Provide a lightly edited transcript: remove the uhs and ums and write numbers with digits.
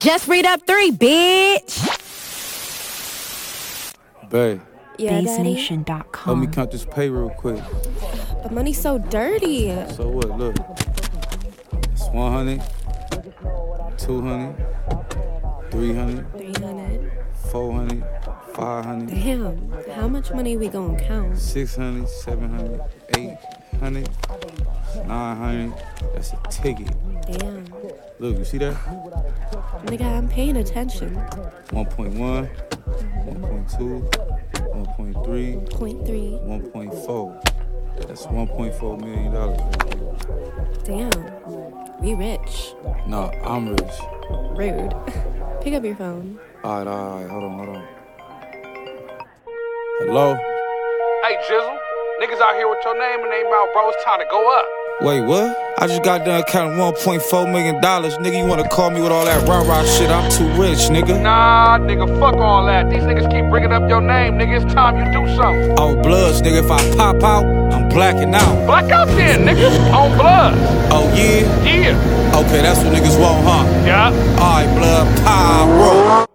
Just read up 3, bitch. Babe. Yeah, BaseNation.com. Help me count this pay real quick. The money's so dirty. So what? Look. It's 100, 200, 300, 300. 400, 500. Damn. How much money we gonna count? 600, 700, 800, 900. That's a ticket. Damn. Look, you see that? Nigga, I'm paying attention. 1.1, 1.2, 1.3, 0.3. 1.4. That's $1.4 million. Damn. We rich. No, I'm rich. Rude. Pick up your phone. All right. Hold on. Hello? Hey, Jizzle. Niggas out here with your name in their mouth, bro. It's time to go up. Wait, what? I just got done counting $1.4 million. Nigga, you wanna call me with all that rah-rah shit? I'm too rich, nigga. Nah, nigga, fuck all that. These niggas keep bringing up your name, nigga. It's time you do something. Oh, Bloods, nigga. If I pop out, I'm blacking out. Black out then, nigga. On blood. Oh, yeah? Yeah. Okay, that's what niggas want, huh? Yeah. All right, blood, pyro.